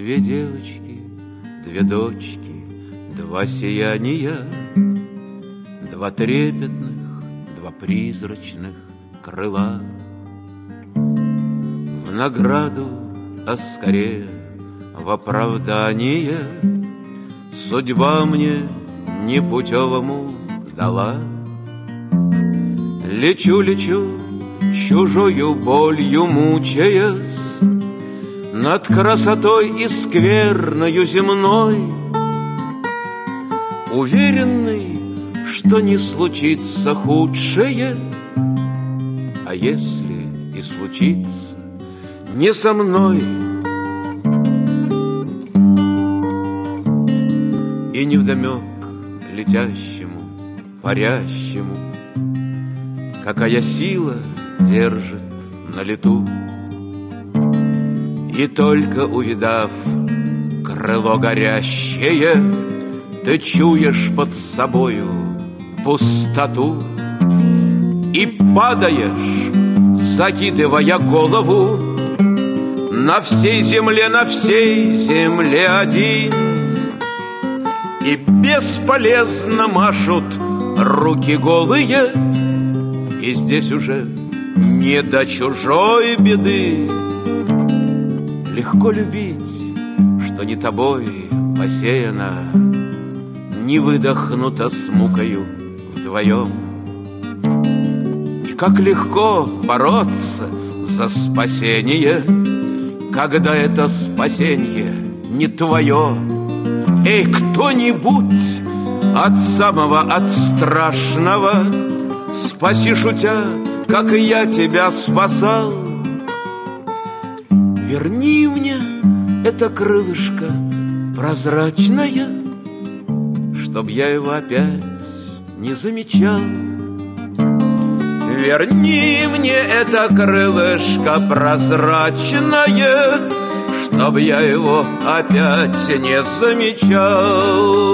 Две девочки, две дочки, два сияния, два трепетных, два призрачных крыла. В награду, а скорее в оправдание, судьба мне непутевому дала. Лечу, лечу, чужою болью мучаясь, над красотой и скверною земной, уверенный, что не случится худшее, а если и случится, не со мной. И невдомек летящему, парящему, какая сила держит на лету. И только увидав крыло горящее, ты чуешь под собою пустоту и падаешь, закидывая голову. На всей земле один, и бесполезно машут руки голые, и здесь уже не до чужой беды. Легко любить, что не тобой посеяно, не выдохнуто с мукою вдвоем. И как легко бороться за спасение, когда это спасение не твое. Эй, кто-нибудь от самого, от страшного, спаси, шутя, как и я тебя спасал. Верни мне это крылышко прозрачное, чтоб я его опять не замечал. Верни мне это крылышко прозрачное, чтоб я его опять не замечал.